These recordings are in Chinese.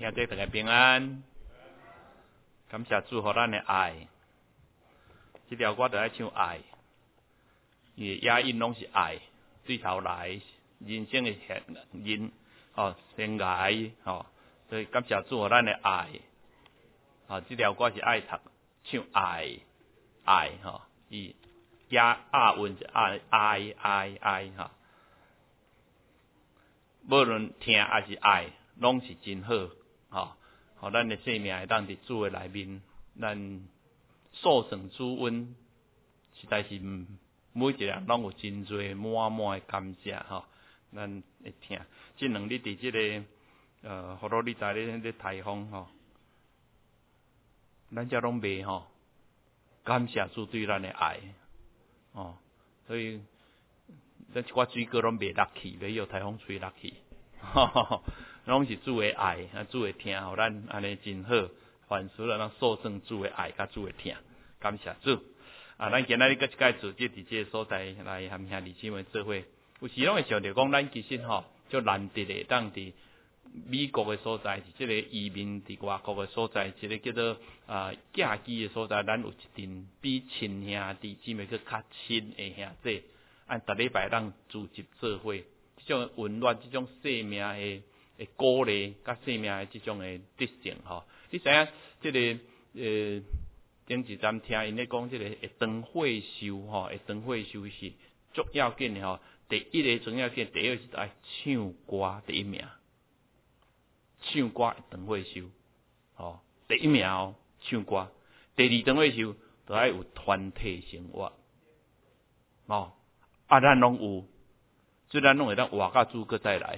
兄弟大家平安，感谢主给咱的爱。这条歌就爱唱爱，因为押韵拢是爱，对头来人生的生涯所以感谢主给咱的爱。这条歌是爱读，唱爱伊押韵是爱无论听还是爱，拢是真好，互咱的生命会当伫主的内面，咱受成主恩，实在是每一个人拢有真侪满的感谢咱会听。这两日伫这个佛罗里达咧台风咱遮拢袂感谢主对咱的爱所以咱一寡水果拢袂落去，袂有台风吹落去，拢是主的爱，主的听，互咱安尼真好。凡事咱受胜主的爱，甲主的听，感谢主。咱今仔日搁一摆组织伫这个所在来和兄弟姊妹做伙。有时拢会想着讲，咱其实就难得的，当伫美国的所在，是即个移民伫外国的所在，一个叫做寄居的所在，咱有一阵比亲兄弟姊妹去较亲的兄弟。按逐礼拜咱组织做伙，这种温暖，这种生命的鼓励，甲生命的这种的德性你知影这个顶一站听因咧讲，这个会当会修会当会修是足要紧的第一个重要紧，第二是爱唱歌第一名，唱歌会当会修第一名唱歌，第二当会修就爱有团体生活咱拢有，所以咱拢会当活到主，搁再来。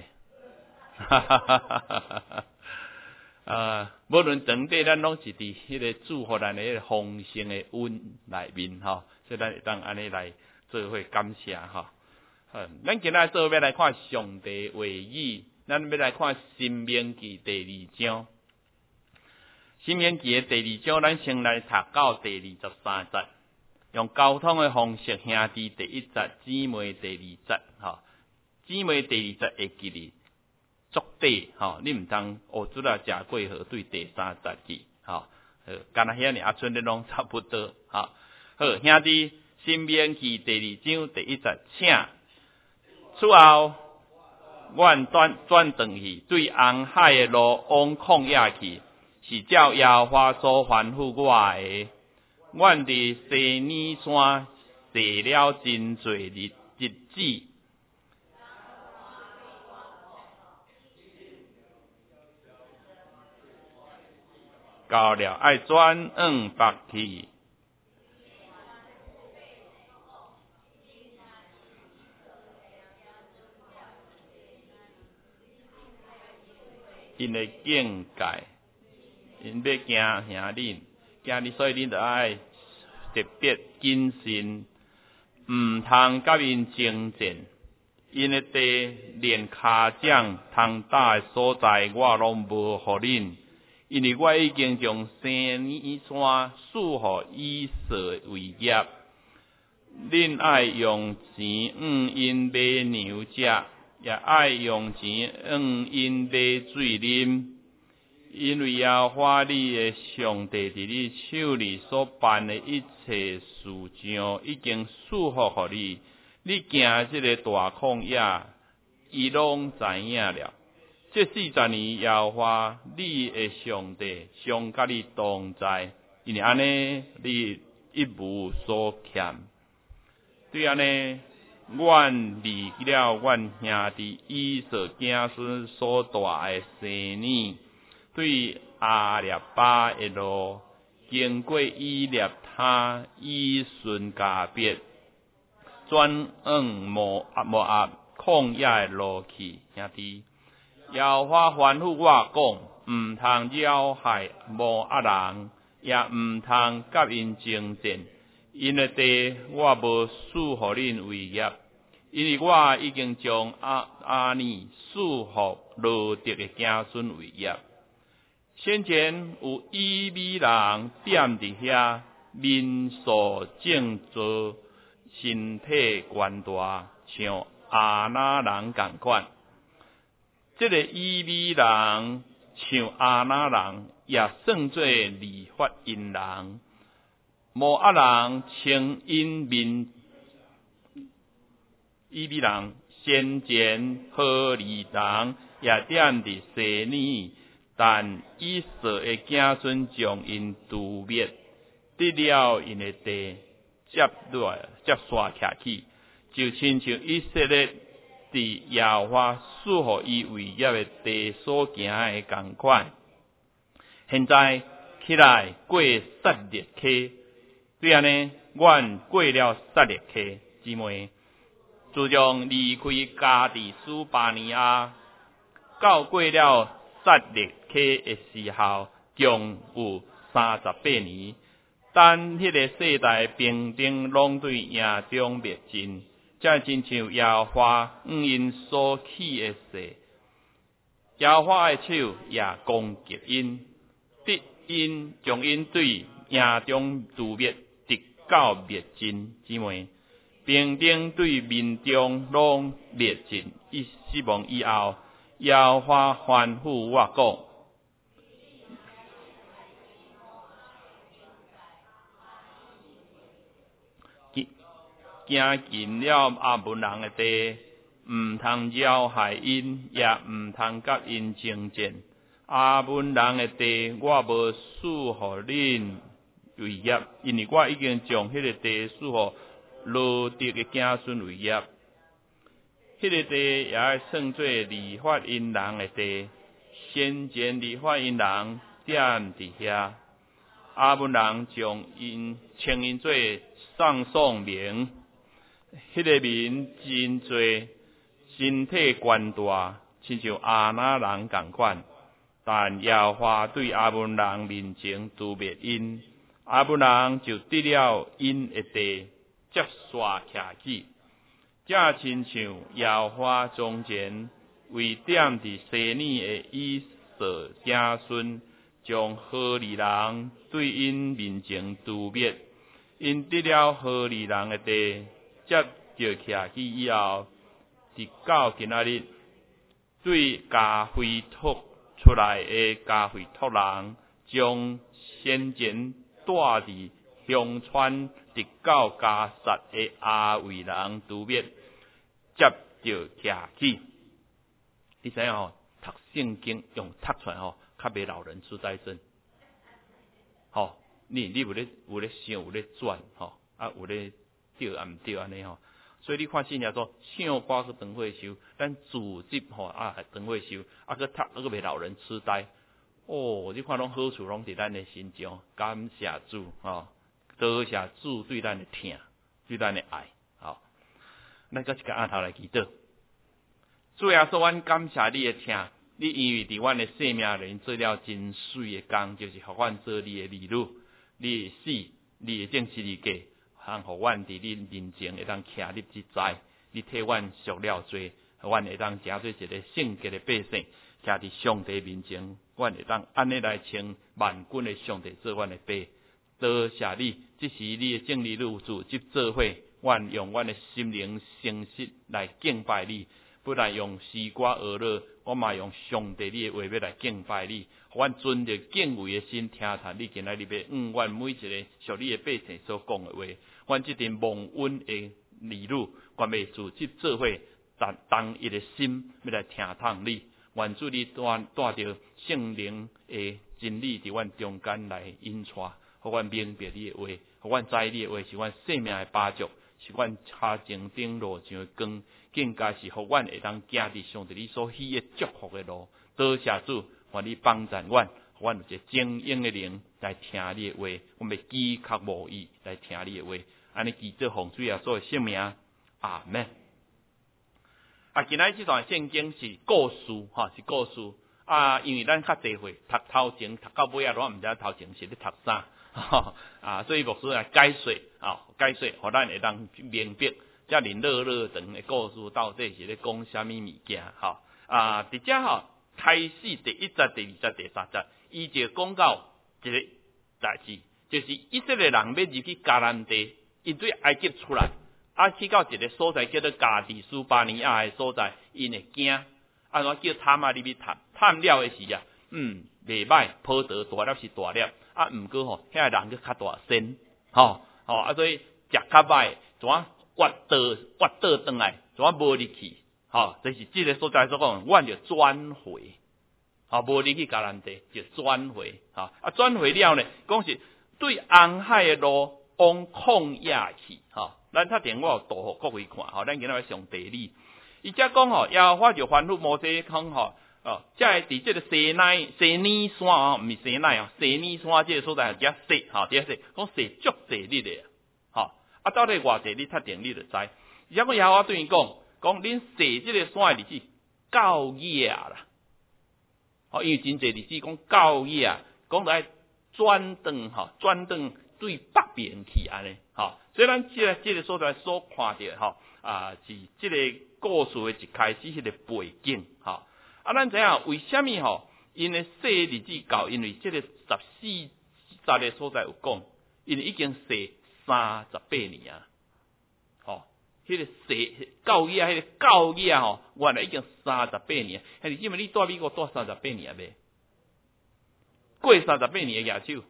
无论长短，咱拢是伫迄个主互咱的迄个丰盛的恩内面所以咱会当安尼来做伙感谢咱今仔做要来看上帝话语，咱要来看申命记第2章。申命记的第2章，咱先来读到第23节。用交通的方式，兄弟第1節，姊妹第2節姊妹第2節會記哩足底你毋通學主啦食過河對第3節去干那遐爾阿春咧攏差不多好，兄弟申命記第2章第1節，請此後阮轉轉去，對紅海的路往曠野去，是照耶和華所吩咐我的。阮伫西尼山坐了真濟日子，到了愛轉往北去。因的境界，因要驚兄弟。所以恁就愛特別謹慎，毋通甲因爭戰。因的地連骹掌通打的所在，我攏無互恁，因為我已經將西尼山賜予以色為業。恁愛用錢因買牛食，也愛用錢因買水啉。因為耶和華你的上帝佇你手裡所辦的一切事情，已經賜福予你。你行這個大曠野，伊攏知影了。這40年耶和華你的上帝常甲你同在，因為安尼你一無所欠。對安尼，阮離了阮兄弟以色子孫所住的西尼。對阿列巴的路，經過以列他、以順加別，轉往摩押曠野的路去。兄弟，耶和華吩咐我講，毋通擾害摩押人，也毋通甲因爭戰，因的地我無賜予恁為業，因為我已經將阿尼賜予羅得的子孫為業。先前有以米人踮伫遐，面素正做，身體懸大，像亞那人共款。這個以米人像阿那人，也算做利法因人。摩押人称因民以比人，先前何利人也点伫西尼，但以色的子孙将因屠灭，得了因的地，接刷徛起，就亲像以色列伫耶和华赐予伊为业的地所行的同款。现在起来过撒列溪，对安尼，阮过了撒列溪，姊妹，自从离开加地斯巴尼亚，到过了撒列溪的时候，共有38年。但迄个世代平定拢对营中灭尽，才亲像耶和华因所起的誓，耶和华的手也攻击因，得因将因对营中屠灭，直到灭尽。姊妹，平定对民众拢灭尽，死亡以后，耶和华吩咐我讲。行进了阿门人的地，毋通扰害因，也毋通甲因争战。阿门人的地，我无赐互恁为业，因为我已经将迄个地赐互罗得的子孙为业。迄个地也要算做利法因人的地，先前利法因人点伫遐。阿门人将因称因做上宋名。迄个民真多，身体悬大，亲像阿那人同款。但耶和华对阿门人面前屠灭因，阿门人就得了因的地，接刷徛起。这亲像耶和华从前为点伫西尼的以色子孙，将何利人对因面前屠灭，因得了何利人的地。接着徛起以后，直到今仔日，对加菲托出来的加菲托人，将先前带伫乡村直到加萨的阿维人屠灭，接着徛起。你知影吼，读圣经用读出来吼，较袂老人痴呆症。吼，你有咧想，有咧转吼，有咧。对啊，毋对安尼吼，所以你看圣经说，唱歌去当会修，咱组织吼当会修，去读个袂老人痴呆。哦，你看拢好处拢伫咱的心中，感谢主吼，多谢主对咱的疼，对咱的爱。好，咱搁一个按头来祈祷。主耶稣，阮感谢你的疼，你因为伫阮的生命里做了真水的工，就是互阮做你的儿女，你的死，你的正是你家。互阮伫你面前会当徛立之在，你替阮赎了罪，互阮会当成做一个圣洁的百姓，徛伫上帝面前，阮会当安尼来称万军的上帝做阮的爸。多谢你，这是你的正义路主即做伙，阮用阮的心灵诚实来敬拜你，不但用诗歌儿乐，我嘛用上帝你的话要来敬拜你。阮存着敬畏的心，听谈你今仔日要阮每一个属你的百姓所讲的话。阮这阵蒙恩的儿女，阮要自即做伙，同一个心要来听从你。愿主你带着圣灵的真理伫阮中间来引带，互阮明白你的话，互阮知你的话是阮生命的把烛，是阮脚前顶路上的光，更加是互阮会当行伫上帝你所喜的祝福的路。多谢主，愿你帮助阮。阮有一个精英的灵来听你的话，我们饥渴慕义来听你的话，安尼祈祷奉主耶稣的圣名，阿门。今仔这段圣经是故事，是故事。因为咱较侪会读头前，读到尾我毋知头前是咧读啥，所以牧师来解说，互咱会当明白这连乐乐长的故事到底是咧讲啥物物件，伫遮开始第1节、第2节、第3节。伊就讲到一个代志，就是以色列人要入去迦南地，因对埃及出来，去到一个所在叫做加地斯巴尼亚的所在，因会惊，安怎叫探入去探了的时袂歹，坡得大粒是大粒，啊，毋过吼，遐人去较大身，啊，所以食较歹，怎啊挖倒转来，怎啊无力气，就是即个所在所讲，阮就转回，无力气甲咱地就转回，转回了呢，讲是对红海的路往旷野去，咱较电我有图互各位看，咱今仔日上地理，伊则讲耶和华就吩咐摩西讲即係伫即個西尼山毋是西奈西尼山即個所在係遮西，遮西，講西足濟日的，到底偌濟日確定你就知。而且講耶和華對伊講恁西即個山的日子9夜啦，因為真濟日子講9夜，講來轉轉對北邊去安尼，所以咱即個所在所看到是即個故事的一開始迄個背景，咱知影為什麼因為細日子到，因為即個14個所在有講，因為已經細38年啊，迄個細9夜，迄個9夜原來已經38年，係因為你住美國住38年未？過38年嘅野手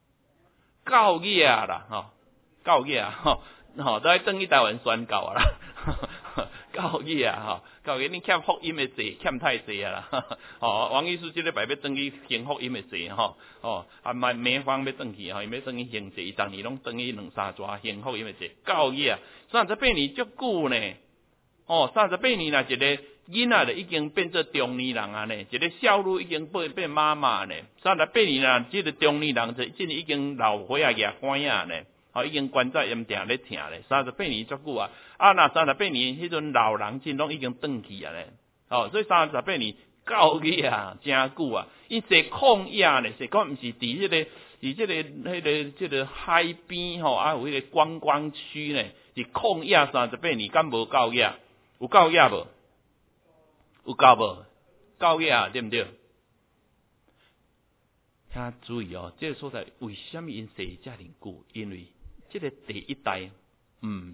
，9夜啦，9夜都喺等於台灣宣告啊啦。9夜9夜你欠福音的罪欠太濟啊啦，王醫師即禮拜要轉去行福音的罪美方要轉去伊要轉去行罪，當年攏轉去2-3抓行福音的罪，9夜38年足久呢，38年啦，一個囡仔就已經變做中年人啊呢，一個少女已經變媽媽呢，38年啦，即個中年人就已經老花啊牙關啊呢。已經關在陰定咧疼咧，38年足久啊！那38年迄陣老人真攏已經轉去啊咧，所以38年9夜啊，真久啊！伊坐曠野咧，是講毋是佇即個海邊有迄個觀光區咧，是曠野38年，敢無9夜？有9夜無？有夠無？9夜對毋對？請注意這個所在為什麼因坐遮爾久？因為這個第一代唔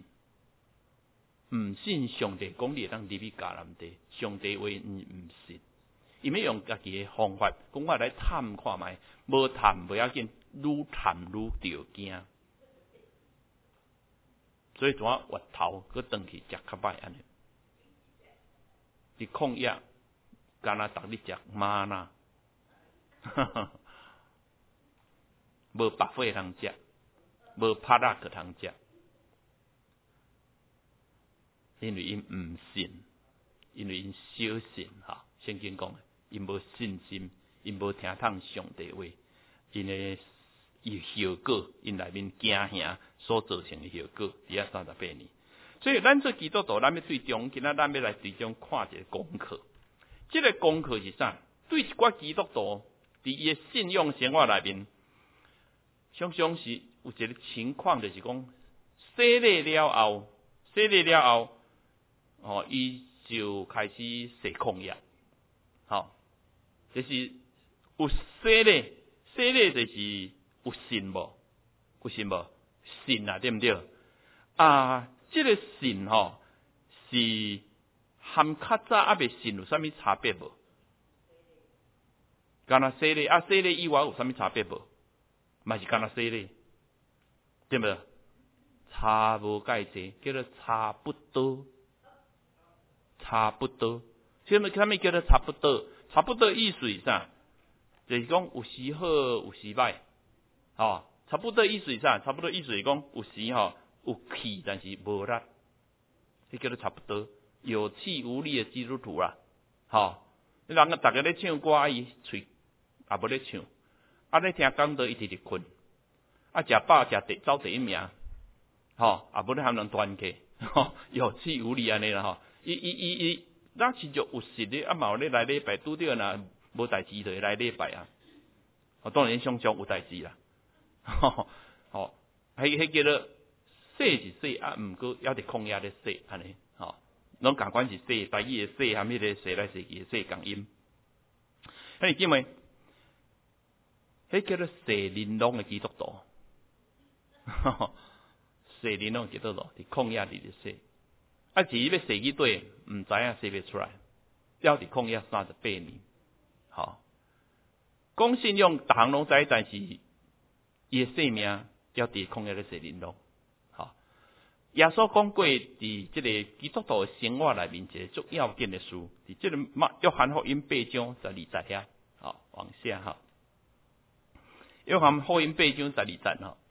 信上帝講你會當入去迦南地，上帝話唔信，伊要用家己的方法，講我來探看覓，無探不要緊，愈探愈着驚，所以怎啊越頭去轉去食較歹安尼，伫曠野，敢若逐日食嗎哪，無白費通食。無拍拉可通食，因為因唔信，因為因小信聖經講，因無信心，因無聽從上帝話，因的後果，因內面驚嚇所造成的後果，只要38年。所以咱做基督徒，咱要最終，今仔咱要來最終看一個功課。這個功課是啥？對一寡基督徒，佇伊的信仰生活內面，常常是。有一個情況就是講，洗禮了後，伊就開始洗曠野，就是有洗禮就是有信無？有信無？信啊，對唔對？這個信是含較早還未信有啥物差別無？敢若洗禮洗禮以外有啥物差別無？嘛是敢若洗禮。對不對？差無介濟，叫做差不多。啥物叫做差不多？差不多意思是啥？就是講有時好，有時歹。差不多意思是啥？差不多意思是講有時有氣，但是無力。這叫做差不多。有氣無力的基督徒啦。你人大家咧唱歌，伊喙也無咧唱，你聽講道伊直直困。食飽食走第一名，無咧含人團契，有氣無力安尼啦，伊咱是就有實咧，嘛有咧來禮拜，拄着若無代志就會來禮拜啊，當然想有代志啦，迄叫做洗是洗毋過還佇曠野咧洗安尼，攏共款是洗，台語的洗含迄個洗來洗去的洗共音，迄姊妹，迄叫做洗玲瓏的基督徒。洗恁攏幾多咯？佇曠野裡咧洗，至於要洗去對，毋知影洗袂出來，要佇曠野38年， 讲信用，逐项拢知，但是伊诶性命要伫旷野咧洗灵咯。好，耶稣讲过，伫即个基督徒生活内面一个足要紧的事，伫即个约翰福音8章12节遐，好，往下哈。约翰福音8章12节吼，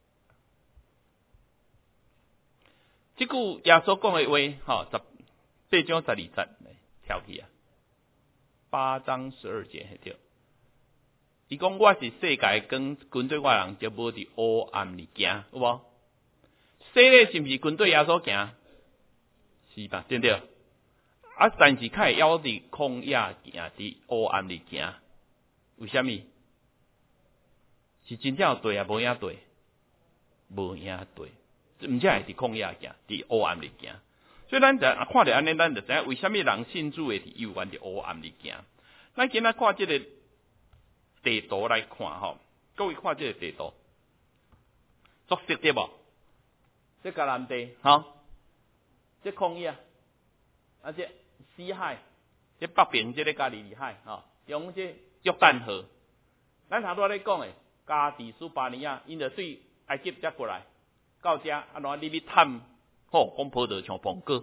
即句耶稣讲的话，吼，8章12节，跳去啊，8章12节迄条。伊讲我是世界跟对我人，就无伫黑暗里行，有无？世界是毋是跟对耶稣行？是吧？对不对？啊，但是较会要伫旷野行，伫黑暗里行，为虾米？是真正有对啊，无影对，无影对，毋才会伫旷野行，伫黑暗里行。所以咱就看到安尼，咱就知影为虾米人信主会伫幽暗伫黑暗里行。咱今仔看即个地图来看吼，各位看即个地图，作色对无？这迦南地，吼，这旷野，啊这死海，这北边这个加利利海，吼，用这约旦河，咱头拄咧讲诶，加迪斯巴尼亚，因着对埃及才过来，到遮啊，然后你去探，吼，讲葡萄像苹果，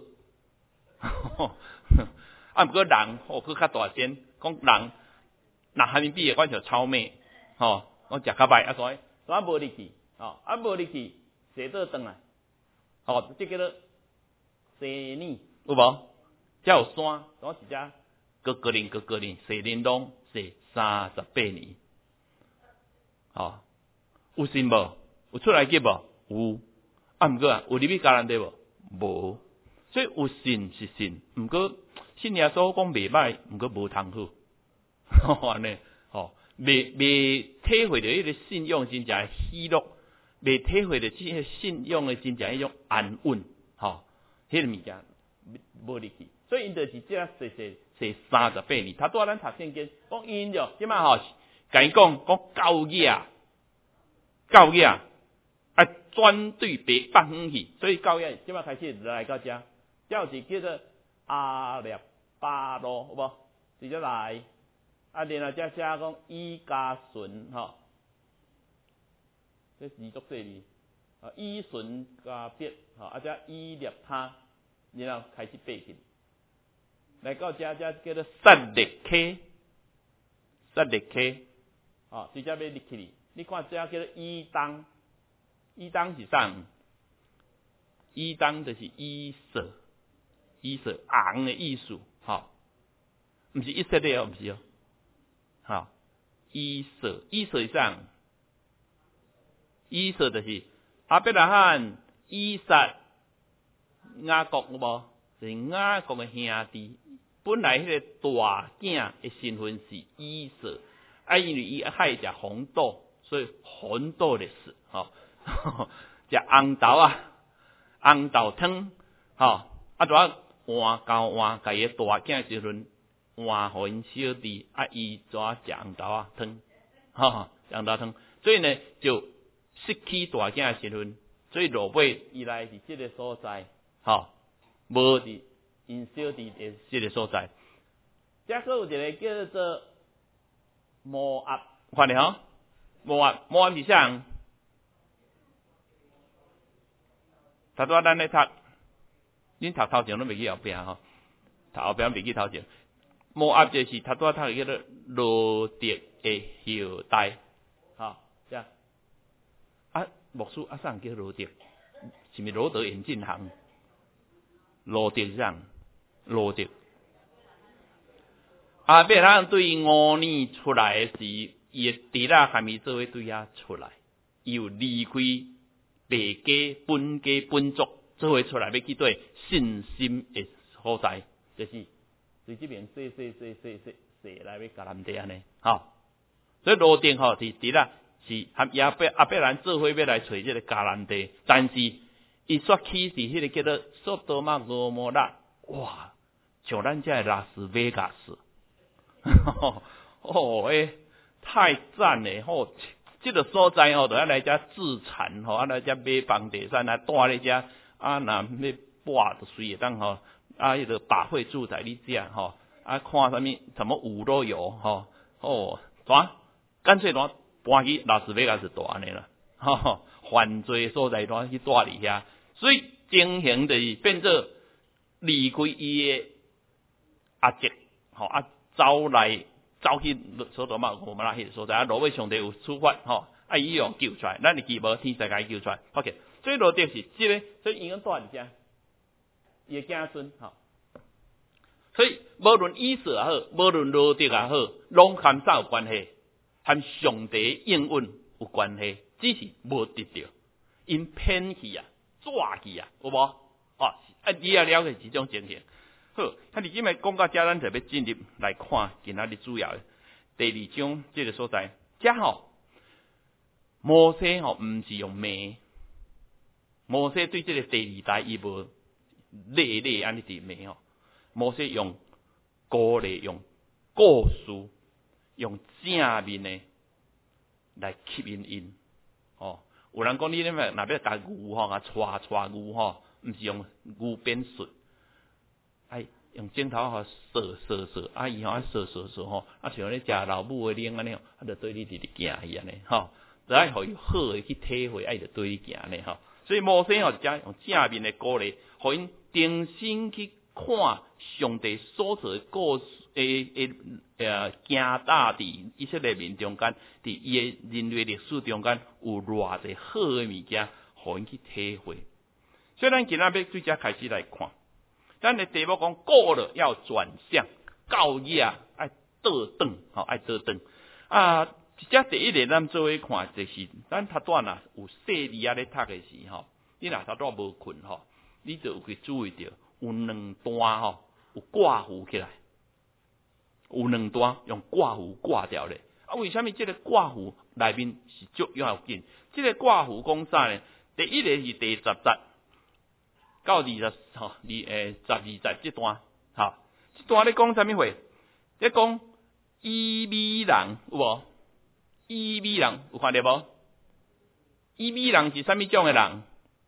啊，毋过人，吼，佫较大声，讲人。那哈密币也管叫超妹，吼，我食较歹啊，所以无力气，吼，啊无力气，坐倒转来，吼，这叫做西年，有无？才有山，我一只个人，西年拢是38年，吼，有信无？有出来记无？有，啊，毋过啊，有入去迦南地无？无，所以有信是信，毋过信耶稣讲袂歹，毋过无通好。安尼，吼，未体会到迄个信用真正喜乐，未体会到即个信用的真正迄种安稳，吼，迄个物件无力气，所以因就是即啊说38年，他拄咱读圣经，讲因着即马吼，甲伊讲教业，啊转对北方去，所以教业即马开始来到遮，有一叫做阿列巴罗，有无？直接来。啊，然后才写讲以加顺吼，这字读细字，以顺加别吼，啊，才以列他，然后开始背起，来到这叫做撒列克，吼，直接要立起哩。你看这叫做以当是啥？以当就是以色红的意思，吼，毋是以色列哦，毋是哦。好，以色是啥？以色就是亚伯拉罕、以撒、雅各，有无？是雅各的兄弟。本来迄个大囝的身份是以色，啊，因为伊爱食红豆，所以红豆的事，吼，食红豆汤，吼，啊，就换甲伊大囝时阵。换互因小弟，啊，伊怎食红豆啊汤，吼，红豆汤，所以呢就失去大囝的身份，所以落尾伊来是即个所在，吼，无伫因小弟的即个所在。遮个有一个叫做摩押，看咧吼，摩押是啥人？头拄咱咧读，恁读头前拢袂记后壁吼，读后壁袂记头前。摩押就是头拄读叫做罗德的后代，吼，这样啊，牧师啊，啥人叫罗德？是毋是罗德眼镜行？罗德是啥人？罗德。啊，别人对5年出来时，伊的弟仔还没做伙对遐出来，伊有离开爸家、本家、本族，做伙出来要去对信心的所在，就是。对这边说来要甲咱地安尼，吼，所以罗定吼是啦，是和亚伯兰做伙要来找这个迦南地，但是伊说起是迄个叫做索多玛俄摩拉，哇，像咱这拉斯维加斯，哦太赞嘞，吼，这个所在吼，就要来遮自产吼，来遮买房地产来住咧遮，啊，若要搬就随会当吼。啊，迄个百惠住宅你遮吼，啊，看什么舞都有吼，哦，啥干脆喏搬去拉斯维加斯住安尼啦，犯罪所在喏去住伫遐，所以情形就是变做离开伊诶阿叔，走去所罗马俄摩拉迄个所在，落尾上帝有处罚，伊用救出来，咱是祈无天使甲伊救出来 ，OK。所以罗德是即个，所以伊讲住伫遮，伊诶子孙，所以无论以色也好，无论罗德也好，拢含啥有关系？含上帝应允有关系，只是无得到，因偏去啊，抓去啊，有无？你也了解这种情形。好，你今日讲到遮，咱就要进入来看今仔日主要的第2章这个所在。遮摩西毋是用骂，摩西对这个第2代伊无累安尼伫骂摩西用鼓励，用故事，用正面的来吸引因。有人讲你若要甲牛带牛毋是用牛鞭术，用镜头扫，伊扫，像咧食老母的奶安尼，就对你直行去安尼，就爱互伊好的去体会，就对你行安尼所以摩西就将用正面的鼓励，互因定心去看上帝所做的故事行大伫以色列民中间，伫伊的人类历史中间有偌济好的物件，互因去体会。所以咱今仔要对遮开始来看，咱的题目讲过了要转向，教义爱倒转，爱倒转遮第一个咱做伙看，就是咱头段有细字咧读的时你若头段无困你就有去注意到有2段有挂符起来，有2段用挂符挂掉咧。为什么这个挂符内面是足要紧？这个挂符讲啥呢？第一个是第10节到12节这段，这段咧讲啥物话？咧讲以美人有无？以美人有看到无？以美人是啥物种的人？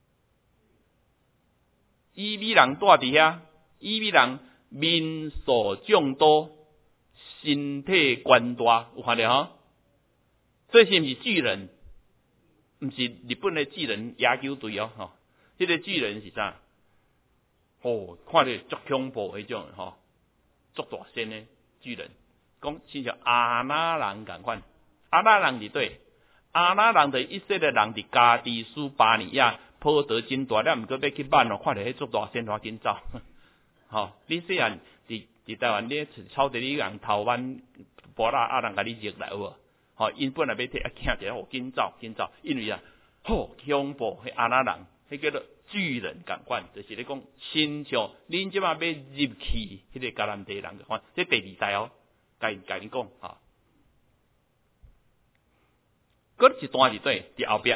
以美人住伫遐，以美人面所众多，身体宽大，有看到这是毋是巨人？毋是日本的巨人野球队这个巨人是啥？看着足恐怖迄种足大身的巨人，讲亲像阿那人共款。阿那人是对，阿那人的以色列人伫加迪斯巴尼亚坡得真大了，毋过要去办看着迄足大身，紧走。你虽然伫台湾咧草地里人头湾波拉人甲你入来有无？因本来要摕惊着，紧走，因为恐怖迄阿那人，迄叫做巨人共款，就是咧讲亲像恁即马要入去迄个迦南地人共款，这第2代甲你讲嗰一段是对，伫后壁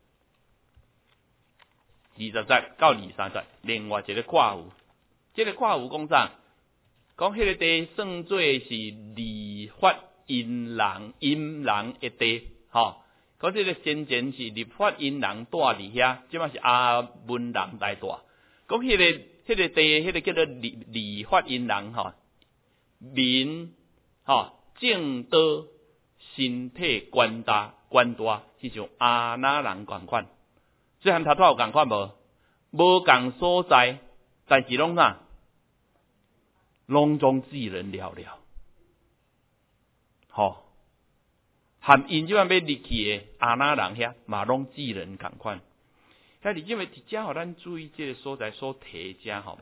20节到23节，另外一个挂符，这个挂符讲啥？讲迄个地算做是利法因人的地，讲这个先前是利法因人住伫遐，即马是阿文人来住。讲迄个地，迄个叫做利法因人民正道，身体宽大，是像阿那人共款。这和头拄有共款无？无共所在，但是拢啥？拢总智人了了。含因即摆要入去的阿那人遐，嘛拢智人共款。但是因为伫遮互咱注意这个所在所提遮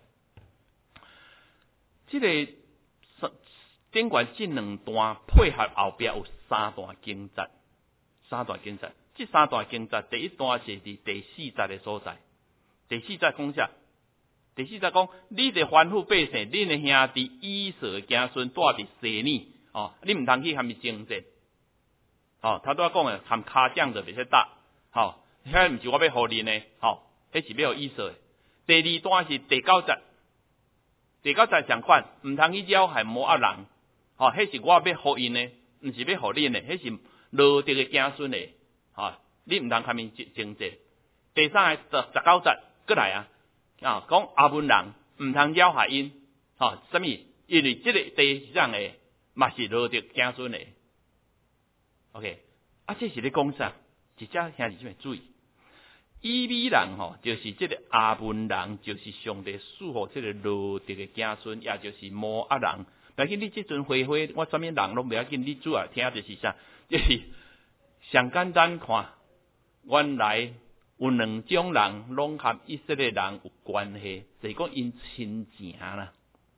这个顶悬这2段配合后壁有3段经节，这3段经节，第一段是伫第4节的所在。第4节讲啥？第4节讲，你的吩咐百姓，恁的兄弟以色子孙住伫西尼，你毋通去含伊争战。头拄仔讲的含骹掌就袂使打，遐毋是我要互恁的，迄是要互以色的。第2段是第9节，第9节相款，毋通去扰害摩押人，迄是我要互因的，毋是要互恁的，迄是罗得的子孙的，你毋通含伊争战。第3个19节过来讲阿文人毋通扰害因，啥物？因为这个地是啥的，嘛是罗得子孙的。 OK， 这是咧讲啥？一只兄弟姊妹注意，以米人就是这个阿文人，就是上帝赐予这个罗德的子孙，也就是摩押人。不要紧，你这阵回回，我什么人拢不要紧，你主要听就是啥？就是上简单看，原来有两种人拢和以色列人有关系，就是讲因亲情啦。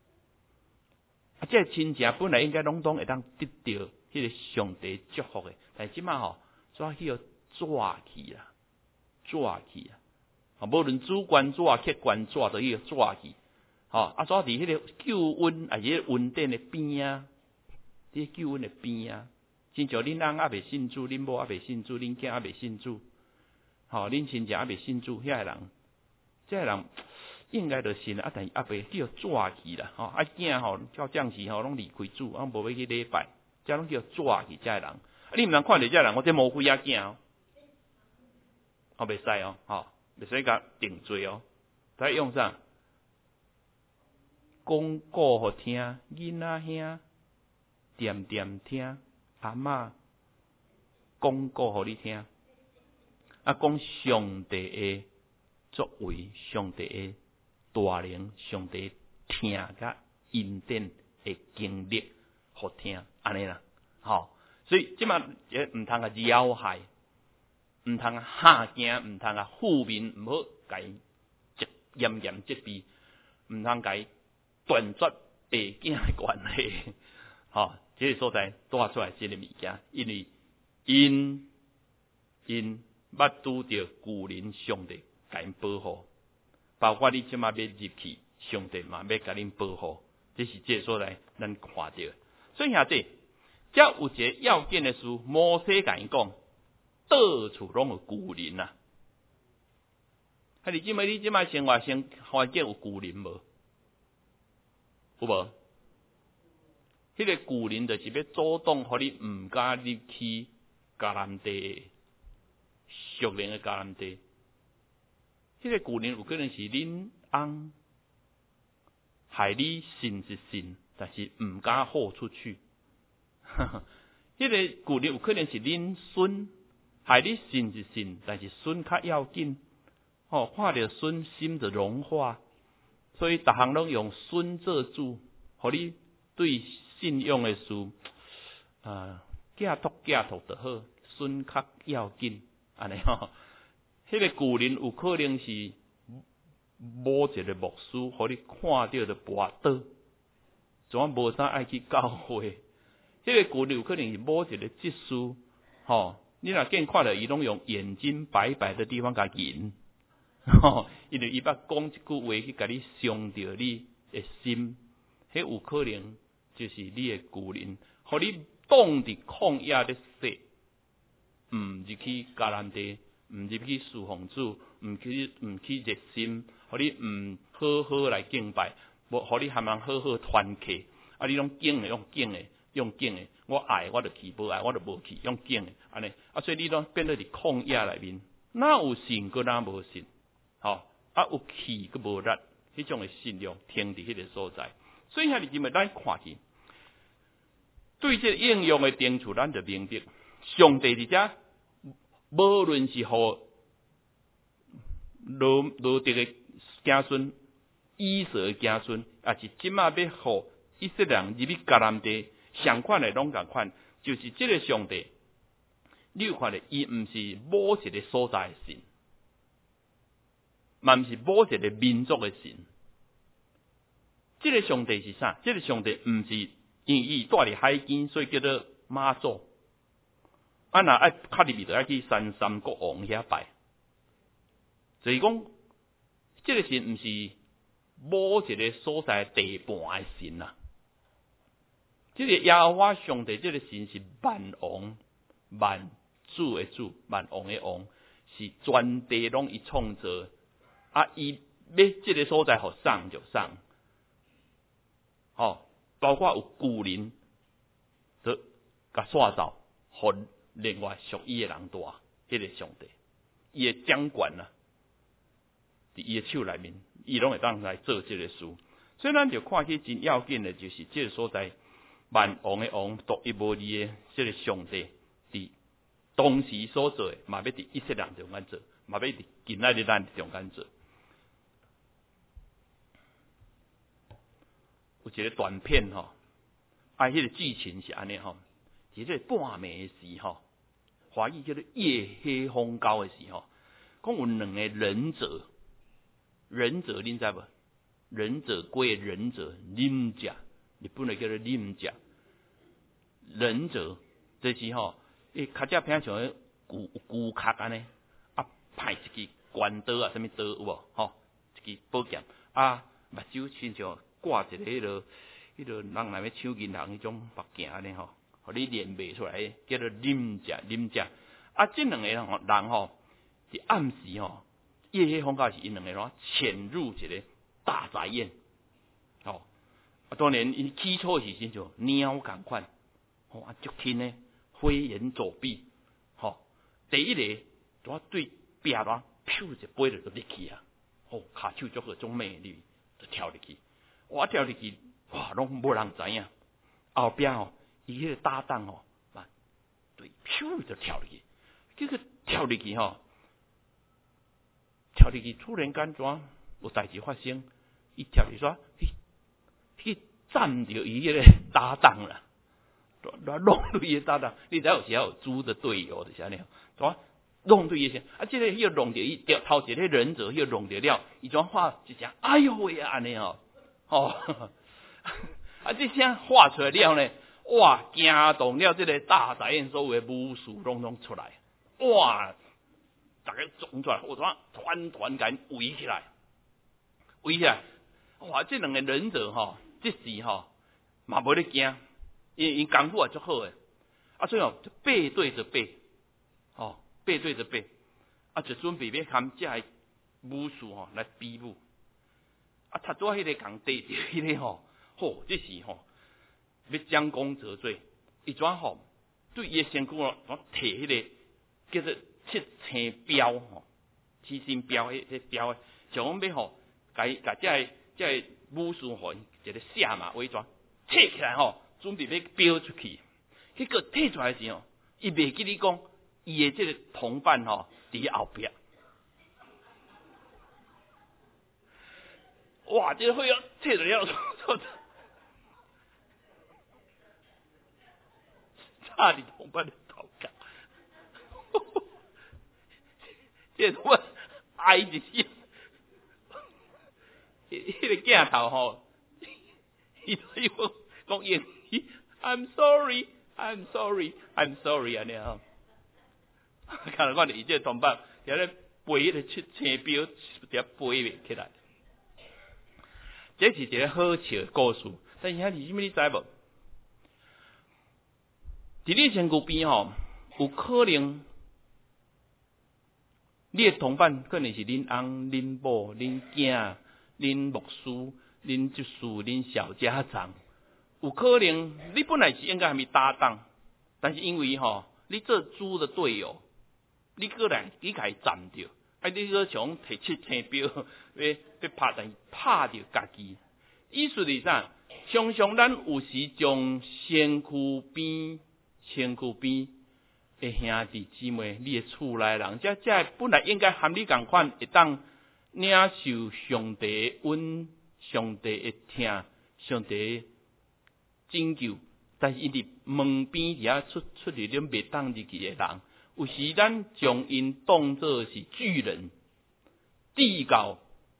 这亲情本来应该拢会当得到迄个上帝祝福的，但是即马抓去抓去啦，抓去啊！无论主观抓、客观抓，都去抓去。抓伫迄个救恩迄个恩典的边啊，伫救恩的边啊，亲像恁翁还未信主，恁某还未信主，恁囝还未信主，恁亲戚还未信主，遐个人，这个人应该就信但是还未叫抓去啦。囝到将时拢离开主，无要去礼拜，这拢叫抓去。这个人，你毋通看着这个人，我这魔鬼仔囝袂使袂使甲定罪再用啥？讲古互听，囡仔兄点点听，阿嬷讲古互你听，讲上帝的作为，上帝的大能，上帝听甲恩典的经历互听，安尼啦，所以即马也毋通妖害，毋通吓惊，毋通负面，毋好甲伊严严责备，毋通甲伊断绝爸囝的关系。这个所在带出来这个物件，因为因捌拄着旧人上帝甲因保护，包括你即马要入去，上帝嘛要甲恁保护，这是这个所在咱看到。所以兄弟，这有一个要紧的事，摩西甲因讲，到处拢有旧人啊！你即马生活环境有旧人无？有无？迄个旧人就是要阻挡，互你毋敢入去迦南地，属灵的迦南地。迄个旧人有可能是恁翁，害你信是信，但是毋敢豁出去。迄个旧人有可能是恁孙，害你信是信，但是孙较要紧。看到孙心就融化，所以逐项拢用孙做主，互你对信用的事，寄托就好，孙较要紧，安尼迄个旧人有可能是某一个牧师，互你看到就跋倒，怎无啥爱去教会？迄个旧人有可能是某一个执事，你若见看到伊拢用眼睛白白的地方甲银。因为伊捌讲一句话去甲你伤着你的心，迄有可能就是你的旧人，互你挡伫旷野的说，毋入去迦南地，毋入去侍奉主，毋去热心，互你毋好好来敬拜，无互你含人好好团契，你拢敬的用敬的，我爱我就去，无爱我就无去，用敬的安尼，所以你拢变做伫旷野内面，哪有信，搁哪无信？有气佮无力，迄种的信仰停伫迄个所在。所以兄弟姊妹，咱看去，对这应用的定处，咱就明白，上帝伫遮，无论是互罗德的子孙、以色列的子孙，也是即马要互以色列人入去迦南地，相款的拢共款，就是这个上帝，你有看到，伊毋是某一个所在的神。嘛毋是某一个民族的神，这个上帝是啥？这个上帝毋是因为伊住伫海边，所以叫做妈祖。若爱较入去，就爱去三国王遐拜。就是讲，这个神毋是某一个所在地盘的神啊。这个耶和华上帝，这个神是万王、万主的主、万王的王，是全地拢伊创造。伊要这个所在互送就送，包括有旧人，就甲刷走，互另外属伊的人带，迄个上帝，伊的掌权啊，伫伊的手内面，伊拢会当来做这个事。所以咱就看起真要紧的，就是这个所在，万王的王，独一无二的这个上帝，伫当时所做的，嘛要伫以色列人中间做，嘛要伫今仔日咱中间做。有一个短片吼，迄个剧情是安尼吼，伫这半暝的时吼，华语叫做夜黑风高的时候，讲有两个忍者，恁知无？忍者龟的忍者，忍者，日本的叫做忍者。忍者，这是吼，较只片像骨壳安尼，派一支关刀啊，什么刀有无？吼，一支宝剑目睭亲像挂一个迄个人若要抢银行迄种目镜安尼吼，互你练袂出来，叫做忍者。这两个人吼，伫暗时吼，夜黑风高时，因两个人潜入一个大宅院，吼，当然因起初是亲像鸟共款，吼足轻呢，飞檐走壁，吼，第一个拄对壁啦，咻一飞就入去啊，吼，骹手足个种美丽，就跳入去，跳入去，拢无人知影，后壁吼，伊迄个搭档吼，对，咻就跳入去。这个跳入去吼，突然间有代志发生，伊跳入说，去占着伊迄个搭档啦，弄对伊搭档，你知有时有猪的队友就是安尼，弄对伊先，这个迄个弄着伊头一个忍者，迄个弄着了，伊怎画一声，哎呦喂啊安尼哦，这声画出来了呢，哇，惊动了这个大宅院所有的武士拢出来。哇！大家冲出来，团间围起来，哇！这两个忍者吼，这时吼嘛无咧惊，因功夫也足好诶，所以就背对着背，就准备要含这个武士吼来比武，他做迄个共对着迄个吼，这时吼要将功折罪，伊怎吼对伊身躯摕迄个。叫做七星镖吼，七星镖迄镖，像讲要吼，甲这武士吼一个下马威抓，摕起来吼，准备要飙出去，结果摕出来时候，伊袂记你讲，伊的这个同伴吼伫后壁，哇！这个会要摕着了，差点同伴的头壳。这我哀一声，迄个镜头吼，伊讲英语 ，I'm sorry，安尼吼。看到我哋伊这同伴，伫咧背迄个七星镖，伫背袂起来。这是一个好笑的故事，但是遐是啥物你知无？伫你身躯边吼，有可能。你的同伴可能是恁翁、恁某、恁囝、恁牧师、恁执事、恁小家长，有可能你本来是应该还没搭档，但是因为你做猪的队友，你过来你甲伊站着，你个想摕七星镖要拍，但是拍着家己。意思是啥？常常咱有时将身躯边的兄弟姊妹，你的厝内人，这本来应该含你共款，会当领受上帝的恩、上帝的听、上帝的拯救，但是因伫门边遐出入了袂当入去的人，有时咱将因当作是巨人，递到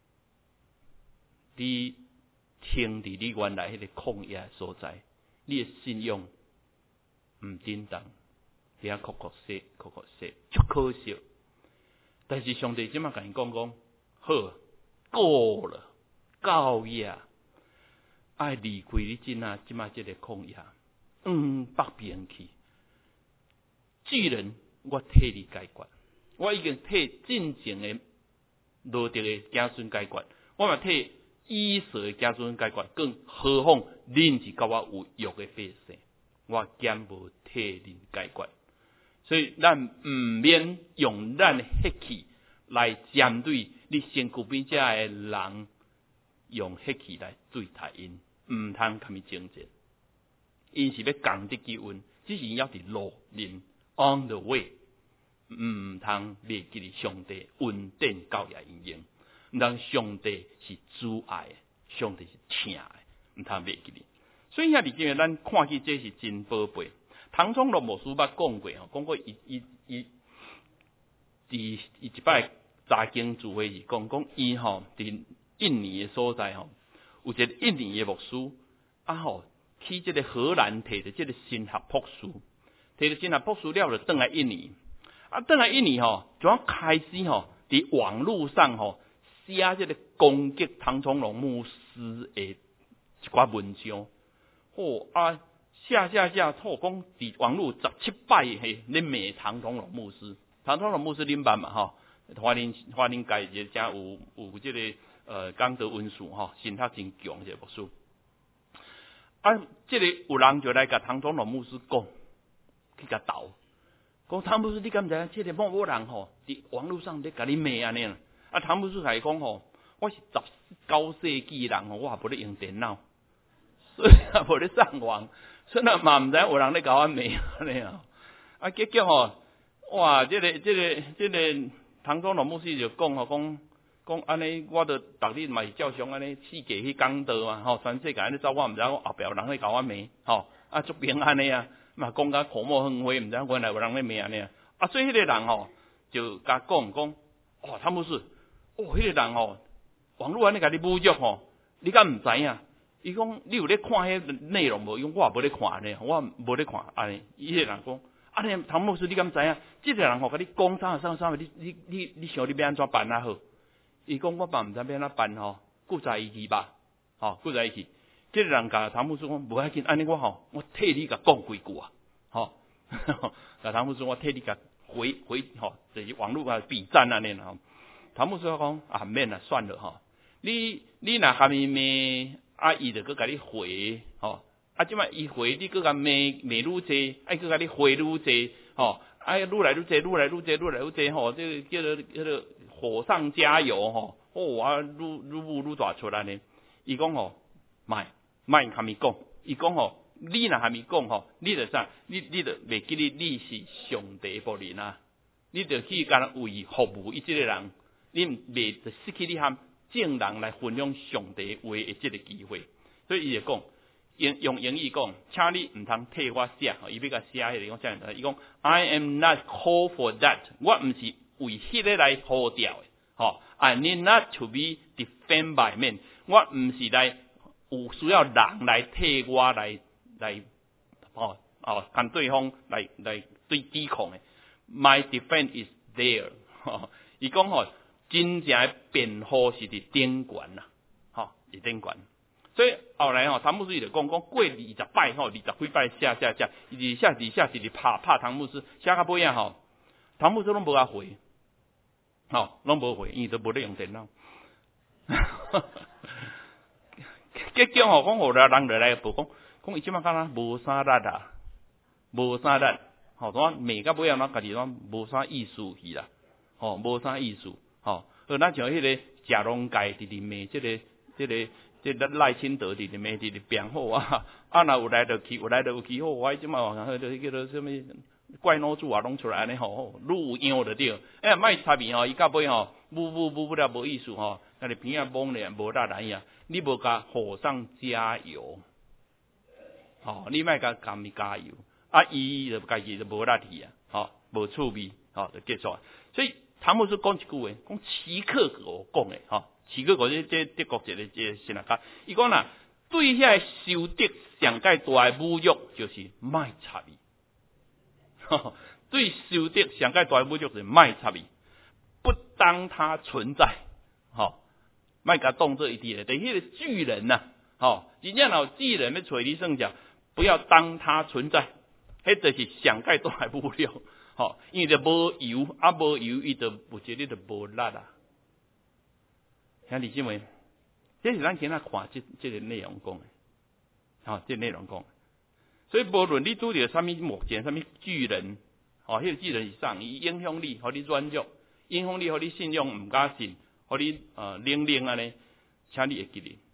你停伫你原来迄个旷野所在，你的信用唔叮当。遐哭说，足可惜。但是上帝即马甲因讲，好，够了，够呀，爱离开你即马即个旷野，北边去。巨人，我替你解决，我已经替真正的罗德的子孙解决，我嘛替以色列的子孙解决，更何况恁是甲我有约的百姓，我兼无替恁解决。所以，咱唔免用咱的血气来针对你身躯边遮的人，用血气来对待因，唔通甲伊争战。因是要共得救恩，只是要伫路面 on the way 唔通袂记哩上帝恩典教育因用，唔通上帝是主爱的，上帝是疼的，唔通袂记哩。所以遐里边咱看起这是真宝贝。唐崇荣牧师捌讲过吼，讲过伊一摆查经聚会是讲伊吼伫印尼的所在吼，有一个印尼的牧师啊吼，去这个荷兰摕着这个神学博士，摕着神学博士了就转来印尼，啊转来印尼吼，就开始吼伫网络上吼写这个攻击唐崇荣牧师的一寡文章，啊写，错讲伫网络17摆嘿，咧骂唐崇荣牧师。唐崇荣牧师恁捌嘛吼？华人界也真有这个讲道文书吼，神学真强这个牧师。啊，这个有人就来甲唐崇荣牧师讲，去甲斗，讲唐牧师你敢知影？这个某人吼，伫网络上咧甲你骂安尼啦。啊，唐牧师来讲吼，我是19世纪人吼，我也无咧用电脑，所以也无咧上网。所以嘛唔知有人咧甲我骂安尼啊，啊结果吼，哇，这个唐崇荣牧师就讲吼，讲安尼，我都逐日嘛是照常安尼四界去讲道嘛，吼，全世界安尼走，我唔知我后壁有人咧甲我骂，吼，啊足平安尼啊，嘛讲甲口沫横飞，唔知原来有人咧骂安尼啊，所以迄个人吼就甲讲，哦，唐牧师，哦，迄个人吼，网络安尼甲你侮辱吼，你敢唔知影？伊讲你有咧看迄内容无？因为我也无咧看呢，我无咧看安尼。伊个人讲，安尼唐牧师你敢知影？即个人吼甲你讲啥，你想你要安怎办啊好？伊讲我嘛毋知要安怎办吼，顾在伊去吧，吼顾在伊去。即个人甲唐牧师讲无要紧，安尼我替你甲讲几句啊，吼，甲唐牧师我替你甲回吼，就是网络啊比战安尼啦。唐牧师讲啊免啦，算了吼，你若下面骂。啊，伊就搁甲你回，吼！啊，即摆伊回你搁甲骂愈济，啊，搁甲你回愈济，吼！啊，愈来愈济，吼！这个叫做火上加油，吼！啊，愈大出来呢。伊讲吼，莫甲咪讲，伊讲吼，你若还咪讲吼，你就啥？你就袂记你是上帝仆人啊！你就去甲为服务伊即个人，你袂就失去你含。正人来分享上帝话的这个机会，所以伊就讲用英语讲，请你唔通替我写，伊要甲写迄个讲啥？伊讲 I am not called for that， 我唔是为迄个来呼调的，吼 I need not to be defended by men， 我唔是来有需要人来替我来跟对方来对抵抗的。My defense is there， 伊讲吼。真正的辩护是伫顶悬啦，吼，是顶悬。所以后来吼，唐牧师就讲过20摆吼，20几摆写，伊写是拍唐牧师，写到尾啊吼，唐牧师拢无甲回，吼，拢无回，因为都无咧用电脑。结果吼，讲后来人就来报讲伊即摆敢若无啥力啊，无啥力，吼，怎骂到尾啊，咱家己拢无啥意思去啦，吼，无啥意思。吼，咱像迄个食龙界伫咧骂，这个赖清德伫咧骂，伫咧辩护啊，啊若有来就去，好，我即马话就叫做什么怪脑子啊，拢出来安尼吼，愈有样就对。莫插伊吼，伊到尾吼，不了无意思吼，家己边啊懵咧，无力来呀，你无甲火上加油，吼，你莫甲伊加油，啊伊就家己就无力去啊，吼，无趣味，吼就结束。所以。唐牧师讲一句话，讲齐克果讲的，吼，齐克果这德国一个神学家，伊讲啦，对遐受敌上界大的侮辱就是莫插伊，对受敌上界大的侮辱就是莫插伊，不当他存在，吼，莫甲当做一滴的，但迄个巨人呐，吼，真正有巨人要找你算账，不要当他存在，迄就是上界大的侮辱。吼，因为就无油，无油，伊就有一日就无力啊。兄弟姊妹，这是咱今仔看这个内容讲的，吼，这内容讲。所以无论你拄着啥物目前啥物巨人，吼，迄个巨人是啥？伊影响你，互你软弱，影响你，互你信用毋敢信，互你冷安尼，请你会记哩，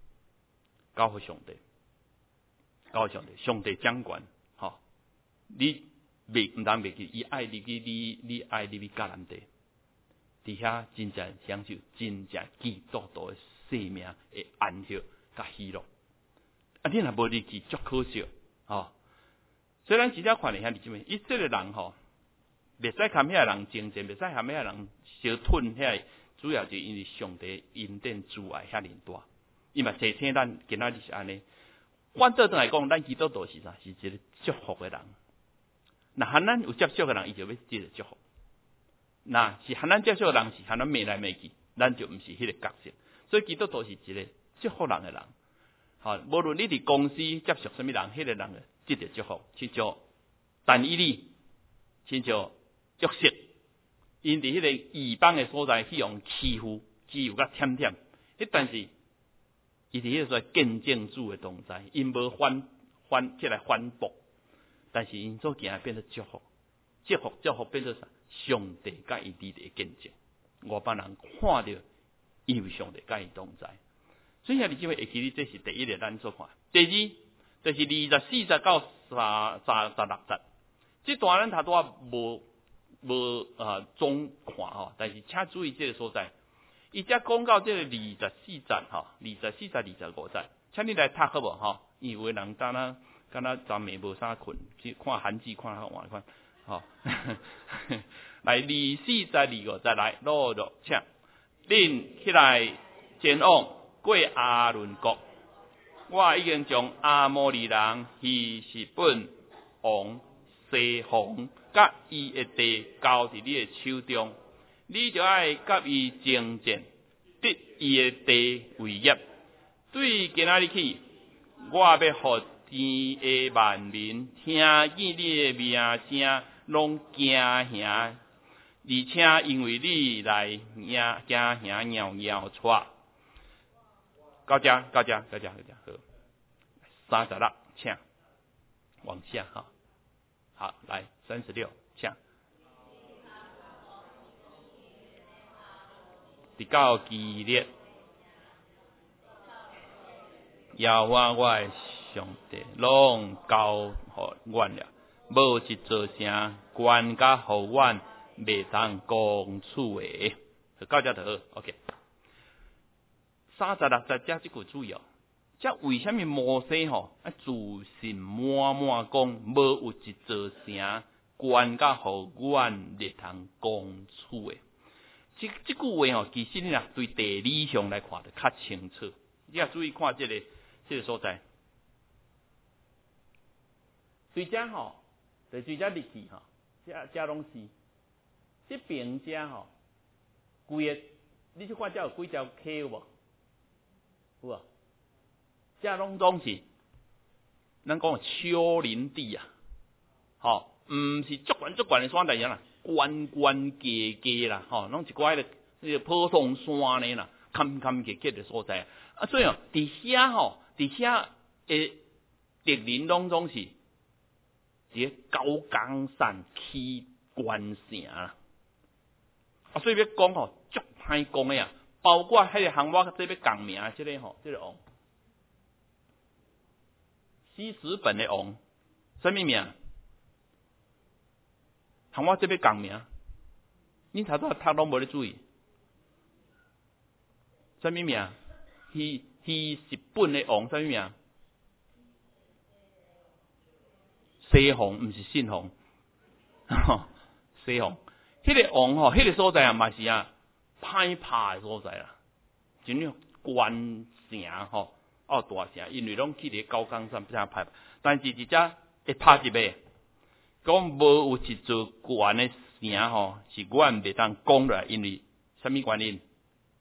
交互上帝，交互上帝，上帝掌权，吼，你毋通袂记，伊爱入去你爱入去迦南地，伫遐真正享受真正基督徒的生命的安息甲喜乐。啊，你若无入去，足可惜吼。所以咱真正看咧遐弟兄们，伊这个人吼，袂使含遐人争战，袂使含遐人相吞遐，主要就是因为上帝恩典主爱遐尼大。伊嘛提醒咱今仔日是安尼。反倒转来讲，咱基督徒是啥？是一个祝福的人。那含咱有接受的人，伊就要接着祝福。那是含咱接受的人，是含咱骂来骂去，咱就毋是迄个角色。所以基督徒是一个祝福人的人。好，无论你伫公司接受什么人，迄个人就接着祝福。亲像但以理，亲像约瑟，因伫迄个异邦的所在去用欺负甲舔舔，但是伊伫迄个所见证主的同在，因无起来反驳，但是因所行变成祝福，祝福变成啥？上帝甲伊伫的见证，外邦人看到因为上帝甲伊同在。所以遐弟兄们会记哩，这是第一个咱所看。第二就是24节到36节，这段咱头拄无总看吼，但是请注意这个所在。伊只讲到这个24节吼，24节、25节，请你来读好无吼？因为有的人敢若昨暝无啥困，去看韩剧看较晚看吼。来24节、25节来，落请恁起来前往过亚伦国。我已经将阿摩利人希实本王西宏甲伊的地交伫你的手中。你就爱甲伊争战，得伊的地为业。对今仔日起，我要互天的万民听见你的名声，拢惊吓，而且因为你来惊吓袅出。到这，好，36，请往下哈。好，来36，请。直到基列，耶和华我的上帝，拢交互阮了，无一座城关甲互阮袂当共处的。到这就好 ，OK。36节这句注意哦，这为什么摩西吼自信满满讲，无有一座城关甲互阮袂当共处的？这句话吼，其实你若对地理上来看就较清楚。你要注意看这个所在，对这吼，就对这入去吼，这拢是这边这吼，规个你去看这有几条溪有无？有啊，这拢是咱讲丘陵地啊，吼，毋是足悬的山地样啦。关啦，吼，拢一寡迄个普通山呢啦，坎坷的所在啊，所以哦，伫遐诶，敌人拢是伫高岗山起关城啦，啊，所以要讲吼，足歹讲的啊，包括迄个项我这要讲名，这个王，西子本的王，什么名？项我这要讲名，恁头拄读拢无咧注意，什么名？希实本的王，什么名？西宏，毋是信宏，西宏。迄个王吼，迄个所在啊，嘛是啊，歹拍的所在啦，真正关城吼，大城，因为拢去伫高岗山比较歹，但是直接会拍一尾。讲无有一座悬的城吼，是阮袂当讲落来，因为什么原因？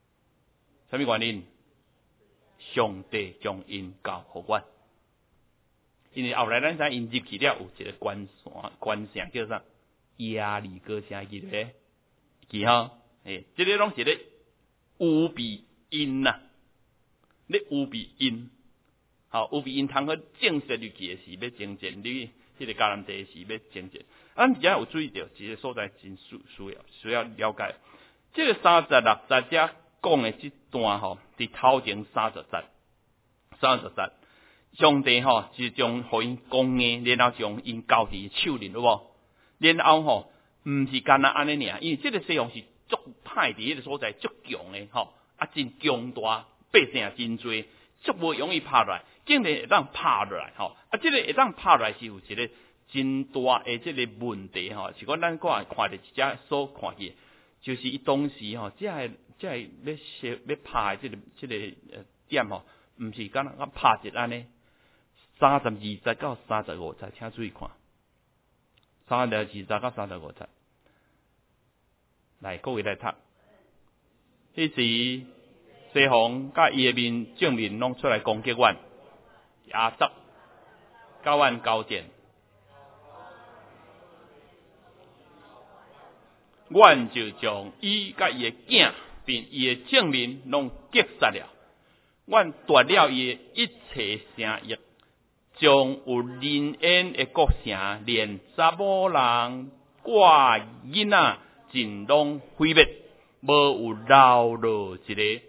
上帝将因交互阮，因为后来咱知因入去了有一个关城叫啥？耶利哥城记咧，记吼，这个拢是咧有比因呐，咧有比因，好有比因通去正式入去的是要征战你。迄个迦南地是要征战，咱而家有注意到一个所在真需要了解。这个36节遮讲的这段吼，伫头前30节，上帝吼是将互因讲的，然后将因交伫手里，有无？ 然后吼，毋是干那安尼尔，因为这个西方是足歹伫迄个所在足强的吼，真强大，百姓也真多，足无容易拍落来，竟然会当拍落来吼，这个会当拍落来是有一个真大的这个问题吼，是讲咱看到一只所看见，就是伊当时吼，这要拍的这个点吼，毋是敢若拍一安尼，32节到35节，请注意看，32节到35节，来各位来读，迄时西方甲伊的正面拢出来攻击阮，亚瑟甲阮交战。阮就将伊甲伊的囝，并伊的证明拢击杀了。阮夺了伊的一切城邑，将有人烟的国城，连查某人、寡囡仔，尽拢毁灭，无有留落一个。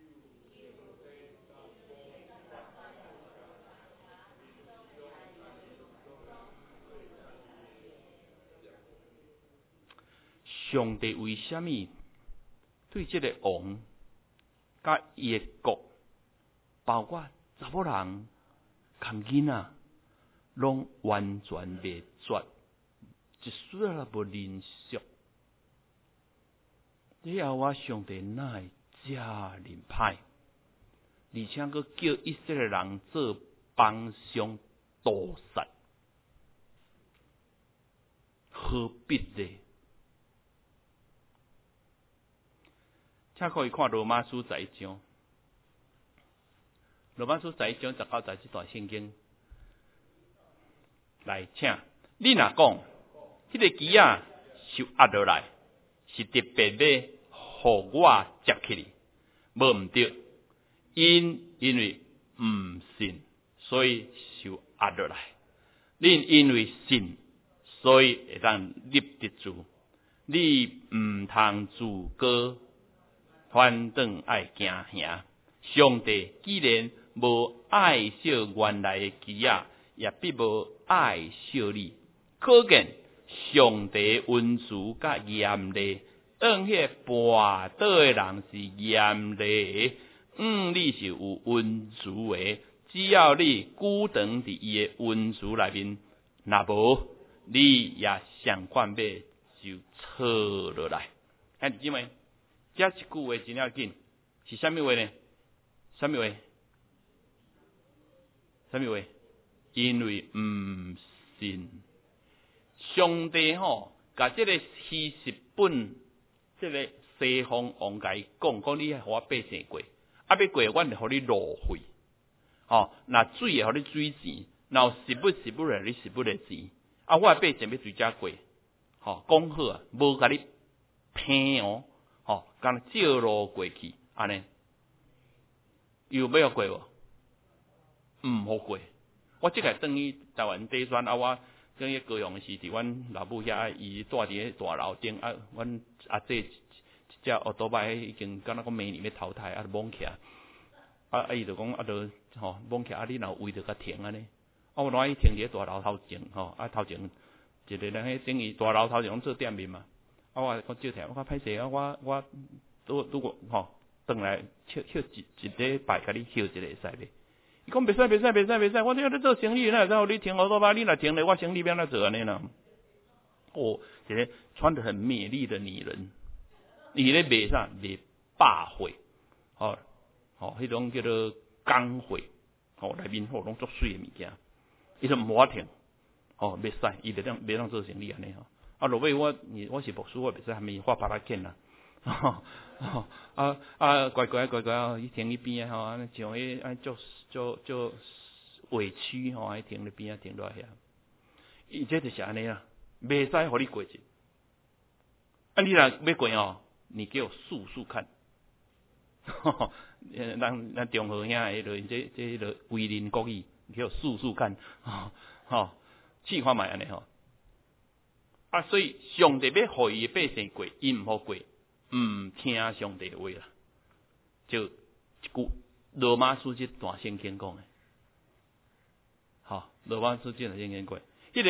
上帝为什么对这个王甲伊的国，包括查某人、含囡仔，拢完全灭绝，一丝仔无怜惜？你后我上帝哪会这忍歹，而且佫叫以色列人做帮凶屠杀，何必呢？请可以看罗马书11章，罗马书11章19节这段圣经。来，请你若讲，迄个鸡仔受压落来，是特别要互我接起哩，无毋对，因为毋信，所以受压落来。恁因为信，所以会当立得住。你毋通自高，反倒爱惊吓。上帝既然无爱惜原来的鸡仔，也必无爱惜你。可见上帝温慈甲严厉，当迄跋倒的人是严厉的，你是有温慈的。只要你久长伫伊的温慈内面，若无你也相关要就错落来。兄弟姊妹，这一句话真要紧，是啥物话呢？啥物话？啥物话？因为毋信，上帝甲这个希实本，这个西方王甲伊讲，你互我百姓过，要过，阮就互你路费。那水会互你水钱，然后食物的你食物的钱，我的百姓要随遮过，讲好啊，无甲你骗敢照路过去，安尼，有要过无？毋好过。我即个等于台湾地选我跟迄高雄时，伫阮老母遐，伊住伫迄大楼顶阮阿姐一只奥多拜已经敢若讲明年要淘汰，懵起来，伊就讲懵起来，你若位着甲停安尼，我哪伊停伫大楼头前头前一个人迄等于大楼头前做店面嘛，我照听，我歹势我拄过转来休一礼拜，甲你休一个会使袂？伊讲袂使，我这咧做生意，哪会使互你停奥多巴？你若停咧，我生意要哪做安尼啦？一个穿得很美丽的女人，伊咧卖啥？卖百货，迄种叫做工货，内面拢足水的物件，伊就无法停，袂使，伊袂当做生意安尼落尾我是牧师，我袂使含伊画巴拉见啦。乖，伊停伫边啊，安尼像迄足委屈伊停伫边啊，停落遐。伊这就是安尼啦，袂使互你过去。你若要过你给我数数看。咱中和遐迄落，这落威廉国语，你给我数数看。试看卖安尼所以上帝要互伊百姓过，伊毋好过。听上帝的话啦，就一句罗马书这段圣经讲的，罗马书这段圣经讲，迄个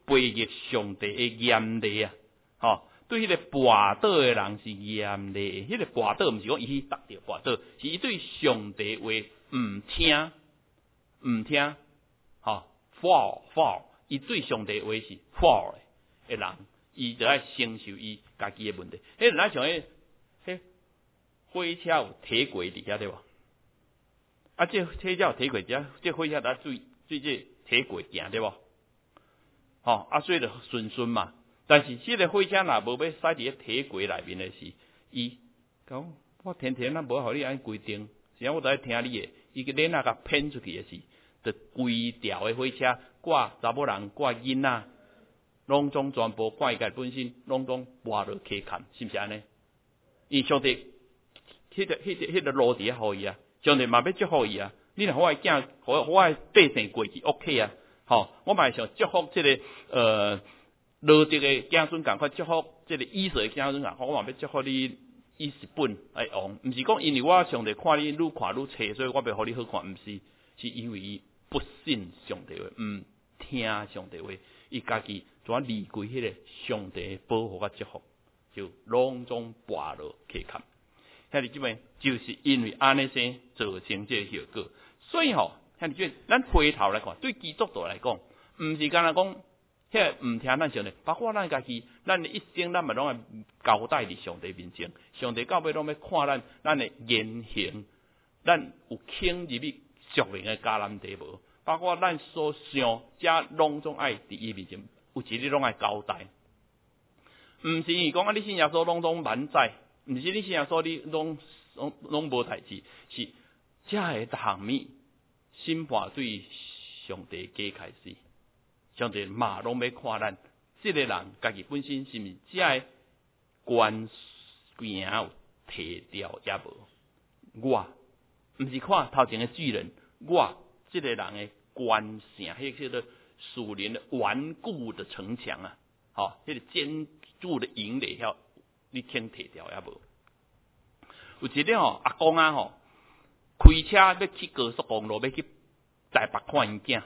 背逆上帝的严厉啊！吼，对迄个跋倒的人是严厉。迄个跋倒毋是讲伊去达着跋倒，是伊对上帝话毋听，吼 ，fall，伊对上帝话是 fall 的人，伊就爱承受伊家己的问题。迄咱像迄火车有铁轨伫遐对无？啊，这火车有铁轨伫遐，这火车在对这铁轨行对无？吼，啊，所以就顺嘛。但是这个火车若无要驶伫咧铁轨内面的是，伊讲我天天啊无互你安规定，是啊我在听你的，伊个链啊甲骗出去的是，就规条的火车挂查某人挂囡仔，拢总全部挂伊家本身，拢总挂落溪坎，是毋是安尼？伊上帝迄个路伫遐互伊啊，上帝嘛要祝福伊啊，你若互我囝，互我百姓过去 OK 啊，吼，我嘛想祝福这个罗德的子孙赶快祝福这个以色列的子孙赶快，我嘛要祝福你以实本来王，毋是讲因为我上帝看你愈看愈差，所以我要互你好看，毋是，是因为伊不信上帝话，毋听上帝话，伊家己怎离开迄个上帝的保护甲祝福，就拢总跋落溪坎。兄弟姊妹，就是因为安尼生造成这个效果，所以吼，兄弟姊妹，咱回头来看，对基督徒来讲，毋是干那讲。迄个毋听咱上帝，包括咱家己，咱的一生，咱嘛拢爱交代伫上帝面前。上帝到尾拢要看咱的言行，咱有倾入去属灵的迦南地无？包括咱所想，遮拢总爱伫伊面前，有一日拢爱交代。毋是伊讲啊，你信耶稣拢总满载，毋是你信耶稣你拢无代志，是遮个逐项物审判对上帝加开始。上帝嘛拢要看咱，这个人家己本身是毋是遮个官名有摕掉也无？我毋是看头前的巨人，我这个人的官城，迄个叫做属灵的顽固的城墙啊，吼，迄个坚固的营垒遐，你听摕掉也无？有一日吼，阿公啊吼，开车要去高速公路，要去台北看因囝。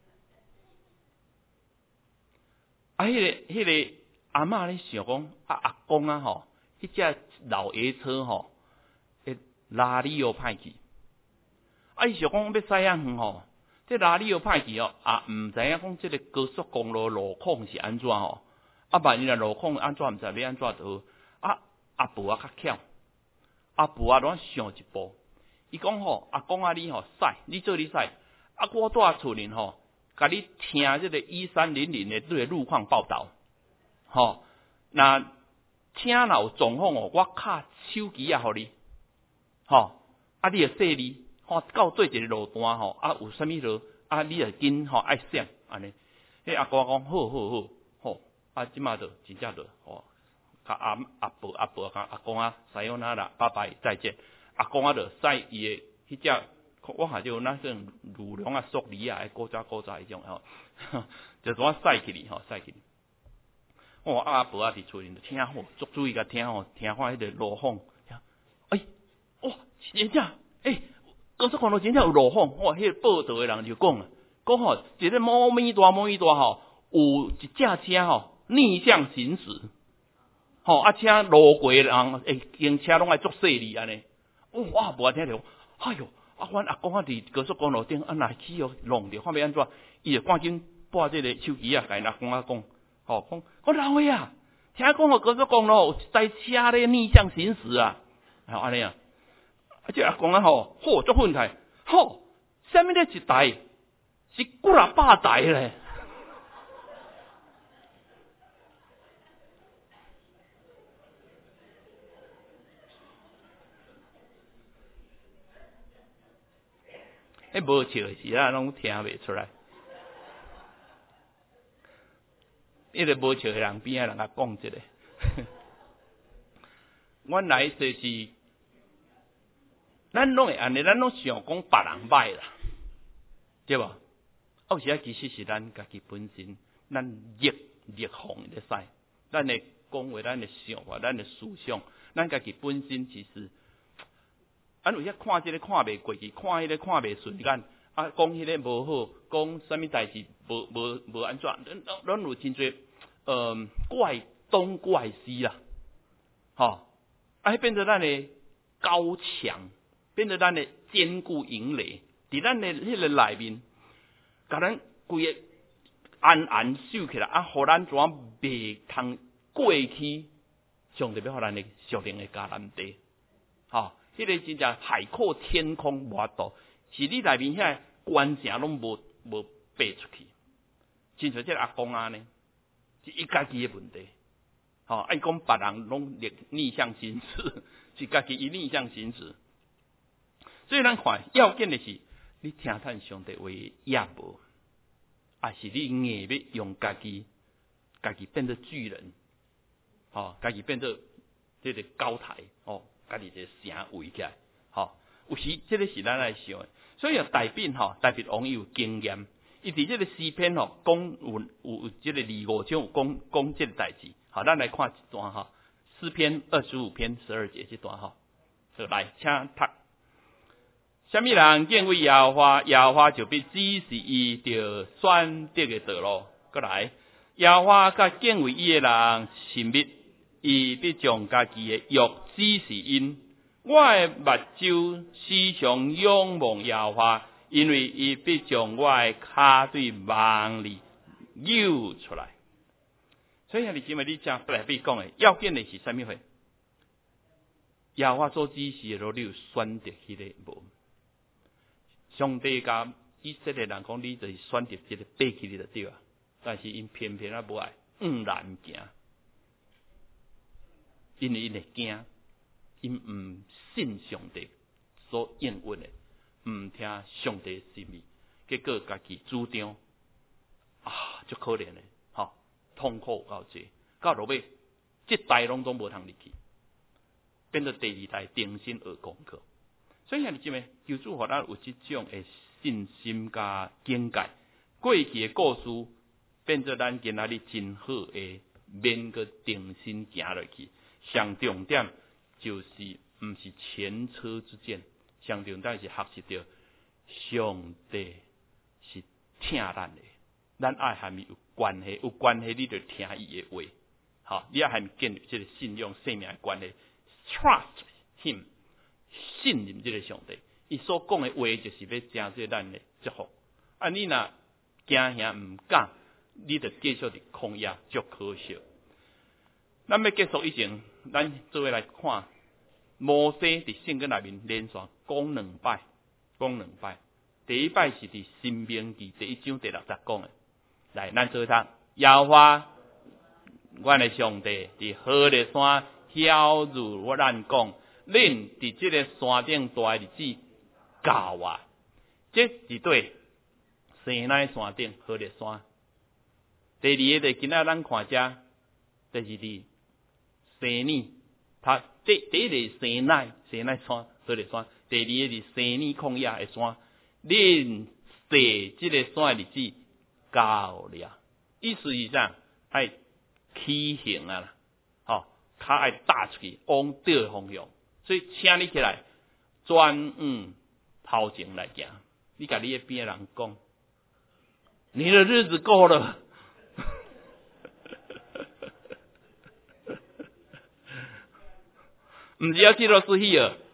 啊，迄个阿嬷咧想讲，阿公啊吼，迄只老爷车吼，拉力又歹去。啊，伊想讲要驶遐远吼，这拉力又歹去哦，毋知影讲这个高速公路路况是安怎吼？啊，万一若路况安怎毋知要安怎就好。阿婆啊较巧，阿婆啊拢想一步，伊讲吼，阿公啊你吼驶，你做你驶，啊我住厝里吼。甲你听这个1300的这个路况报道，吼，那听若有状况哦，我卡手机啊，互你，吼，啊你就说你，吼，到对一个路段吼，啊有啥物路，啊你就紧吼爱闪安尼。迄阿公讲好，啊即马就真正就吼，甲阿婆甲阿公啊，使用那啦，拜拜再见。阿公啊就使伊的迄只。我下就那种乳龙啊、粟梨啊，古早迄种吼，就怎啊驶起哩吼，驶起哩。我阿婆啊伫厝里头听吼，足注意甲听吼，听看迄个路况。哇，真正高速公路真正有路况。哇，迄个报道的人就讲啊，讲吼，一个某米大吼，有一架车吼逆向行驶，吼啊车路过人经车拢爱足细哩安尼。哇，无听着，哎哟！阮阿公啊，伫高速公路顶若去哦，弄着，看要安怎？伊就赶紧拨这个手机啊，甲因阿公啊讲，吼，讲老岁啊，听讲哦，高速公路有一台车咧逆向行驶啊，吼安尼啊，这阿公啊吼，足愤慨，啥物咧一台？是几啊百台咧？无笑是啊，拢听袂出来。迄个无笑的人边仔人甲讲一个，原来就是咱拢会安尼，咱拢想讲别人歹啦，对无？有时啊，其实是咱家己本身，咱逆风咧使，咱的讲话，咱的想法，咱的思想，咱家己本身其实。有遐看这个看袂过去，看迄个看袂顺眼， 啊，讲迄个无好，讲什么代志无安怎，咱有真侪怪东怪西啦，吼，啊，变成咱的高墙，变成咱的坚固营垒，伫咱的迄个内面，甲咱规个暗守起来，啊，互咱怎袂通过去，上帝要互咱的属灵的迦南地，吼，迄个真正海阔天空无法度，是你内面遐关城拢无爬出去，亲像这个阿公啊呢，是伊家己的问题，吼，伊讲别人拢逆向行事，是家己伊逆向行事，所以咱看要紧的是，你听叹上帝话也无。啊，是你硬要用家己变做巨人，家己变做这个高台，家己一个城围起来，有时这个是咱来想的，所以大饼大饼王有经验，伊伫这个诗篇讲有这个25章有讲这个代志，咱来看一段诗篇25篇12节这段就来请读。什么人敬畏耶和华，耶和华就必指示伊着选择的道路。过来，耶和华甲敬畏伊的人亲密，伊必将家己的约指示因。我的目睭时常仰望耶和华，因为伊必将我的脚对梦里扭出来。所以你今日你正来必讲的，要紧的是什么货？耶和华所指示的路，你有选择迄个无？上帝甲以色列人讲，你就是选择这个爬起你就对啊，但是因偏偏无爱，然行，因为因会惊，因唔信上帝所应允的，唔听上帝的心意，结果家己主张足可怜的，痛苦到这，到落尾这代拢无通入去，变做第二代定心而攻克。所以你知咩？求主互咱有这种的信心甲境界，过去的故事变做咱今仔日真好的，免个定心行落去。上重点就是毋是前车之鉴，上重点是学习到上帝是听咱的，咱爱和伊有关系，有关系你就听伊的话，你要和伊建立这个信仰生命的关系 ，trust him。信任这个上帝，伊所讲的话就是要成就咱的祝福。你若惊吓唔敢，你就继续伫旷野，足可惜。咱要结束以前，咱做伙来看摩西伫圣经内面连续讲两摆。第一摆是伫申命记第1章第60讲的。来，咱做伙读：耶和华，阮的上帝伫何烈山晓諭我咱讲。恁伫这个山顶大日子到啊！这是对西奈山顶何烈山。第二个就今仔咱看遮，第二日西尼，第一个西奈山何烈山，第二个是西尼旷野的山。恁坐这个山的日子到了，意思是啥？爱起行啊啦，脚爱踏出去，往对的方向。所以，请你起来，转头前来行。你甲你的边人讲，你的日子过了。唔是要记录是去了，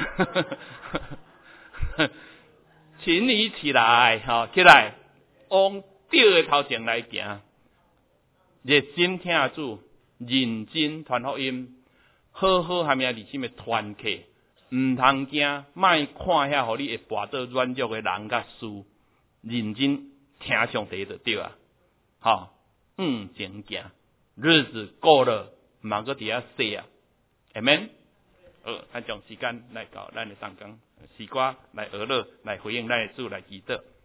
请你起来，起来，往对的头前来行。热心听主，认真传福音。好好下面是什么团契，唔通惊，莫看遐互你会跋倒软弱的人甲事，认真听上帝就对啊。前行，日子过了，莫搁伫遐说啊，阿们。咱将时间来到咱的当中，时光来娱乐，来回应咱的主，来祈祷。